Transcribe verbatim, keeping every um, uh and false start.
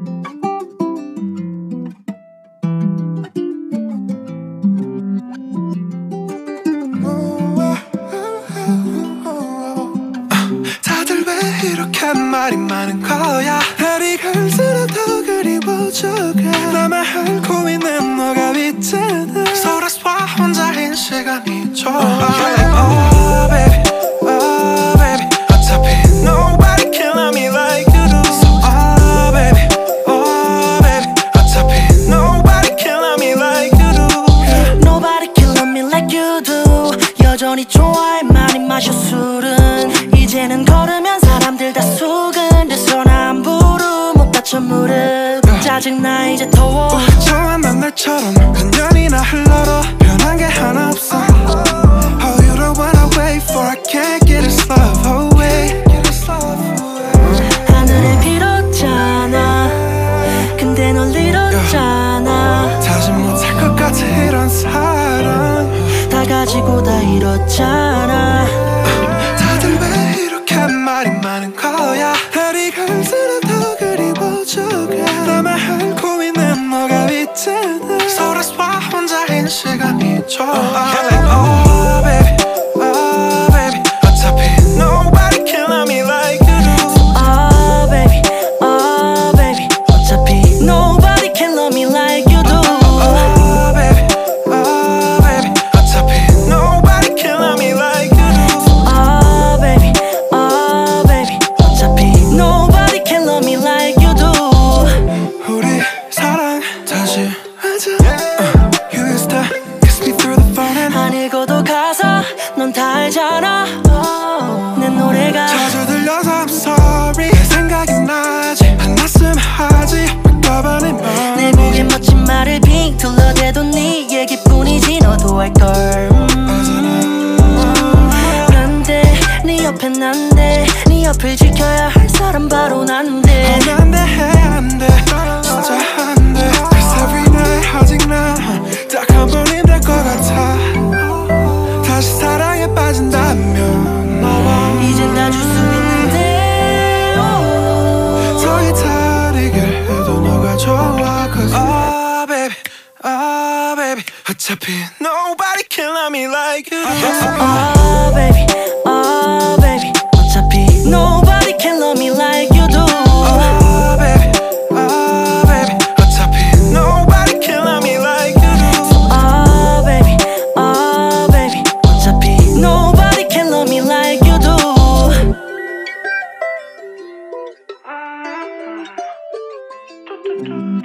다들 왜 이렇게 말이 많은 거야? 날이 갈수록 더 그리워져가. 나만 앓고 있는 너가 있잖아. 서로와 혼자인 시간이 좋아. Oh baby, oh baby, 어차피 nobody can love me like you do. So oh baby, oh baby, 어차피 nobody can love me like you do. Nobody can love me like you do. 여전히 좋아해 많이 마셔 술은. 이제는 걸으면 사람들 다 수근대서 난 부르 못 다쳐 무릎. 짜증나 이제 더워. 좋아 난 날처럼 몇 년이나 흘러도 변한 게 하나 없어. Oh you don't wanna wait for I can't get this love away. 하늘을 빌었잖아. 근데 널 잃었잖아. 다시 못할 것 같아 이런 사랑. 다 가지고 다 잃었잖아. 다들 왜 이렇게 말이 많은 거야? 날이 갈수록 더 그리워져가. 나만 앓고 있는 너가 있잖아. 서로와 혼자인 시간이 좋아. Oh baby, oh baby, 어차피 nobody can love me like you do. Oh baby, oh baby, 어차피 nobody can love me like you do. Oh baby, oh baby, 어차피 nobody can love me like you do. Oh baby, oh baby, 어차피 nobody can love me like you do. 우리 사랑 다시 하자. uh, You used to kiss me through the phone and 안 읽어도 가사 넌 다 알잖아. oh, 내 노래가 자주 들려서 I'm sorry. 내 생각이 나지 않았으면 하지. 바꿔버린 내 맘이. 목에 멋진 말을 빙 둘러대도 네 얘기뿐이지 너도 할걸. 음, 난데 네 옆엔 난데 네 옆을 지켜야 할 사람 바로 난데. 어, 난데 해 안돼 진짜 안돼. Cause every night 아직 난 딱 한 번이면 될 것 같아. 다시 사랑에 빠진다면 너와 이젠 다 줄 수 있는데. oh. 더 기다리게 해도 너가 좋아. Cause oh baby, oh baby, 어차피 nobody can love me like you do. Oh baby, oh baby, 어차피 nobody can love me like you do. Oh baby, oh baby, 어차피 nobody can love me like you do. Oh baby, oh baby, 어차피 nobody can love me like you do.